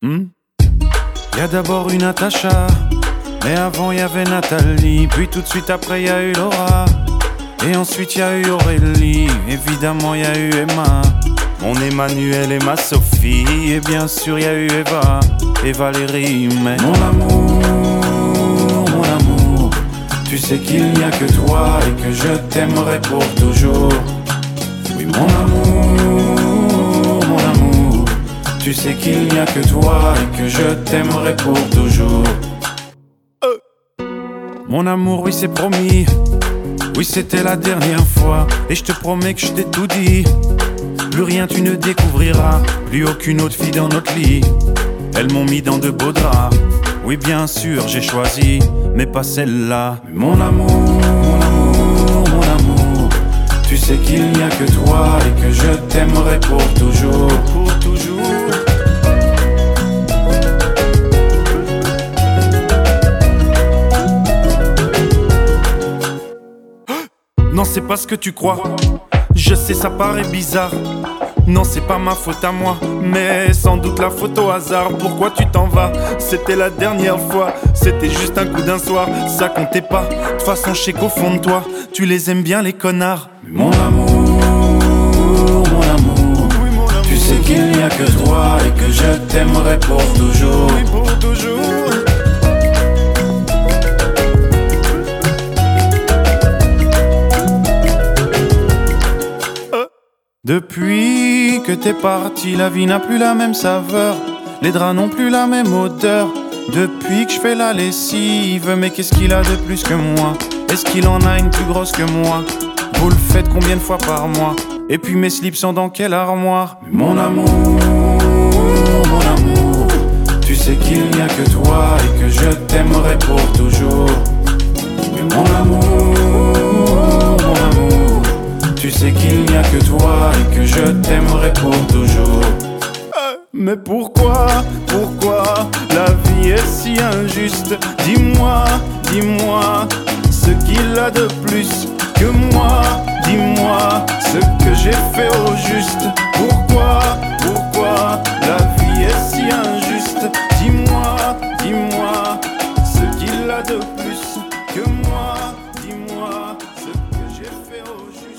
Y a d'abord eu Natacha, mais avant y avait Nathalie. Puis tout de suite après y a eu Laura, et ensuite y a eu Aurélie. Évidemment y a eu Emma, mon Emmanuel et ma Sophie. Et bien sûr y a eu Eva et Valérie. Mais mon amour, tu sais qu'il n'y a que toi et que je t'aimerai pour toujours. Oui mon amour, tu sais qu'il n'y a que toi et que je t'aimerai pour toujours. Mon amour, oui c'est promis, oui c'était la dernière fois. Et je te promets que je t'ai tout dit, plus rien tu ne découvriras, plus aucune autre fille dans notre lit. Elles m'ont mis dans de beaux draps, oui bien sûr j'ai choisi, mais pas celle-là. Mon amour, tu sais qu'il n'y a que toi et que je t'aimerai pour toujours. Pour toujours. Non c'est pas ce que tu crois, je sais ça paraît bizarre. Non c'est pas ma faute à moi, mais sans doute la faute au hasard. Pourquoi tu t'en vas? C'était la dernière fois, c'était juste un coup d'un soir, ça comptait pas. De toute façon je sais qu'au fond de toi, tu les aimes bien les connards. Mon amour, tu sais qu'il n'y a que toi et que je t'aimerai pour toujours. Oui, pour toujours. Depuis que t'es parti, la vie n'a plus la même saveur, les draps n'ont plus la même odeur. Depuis que je fais la lessive, mais qu'est-ce qu'il a de plus que moi? Est-ce qu'il en a une plus grosse que moi? Vous le faites combien de fois par mois? Et puis mes slips sont dans quelle armoire? Mon amour, tu sais qu'il n'y a que toi et que je t'aimerai pour toujours. Mais mon amour, tu sais qu'il n'y a que toi et que je t'aimerai pour toujours. Mais pourquoi la vie est si injuste? Dis-moi ce qu'il a de plus que moi. Dis-moi ce que j'ai fait au juste. Pourquoi la vie est si injuste? Dis-moi ce qu'il a de plus que moi. Dis-moi ce que j'ai fait au juste.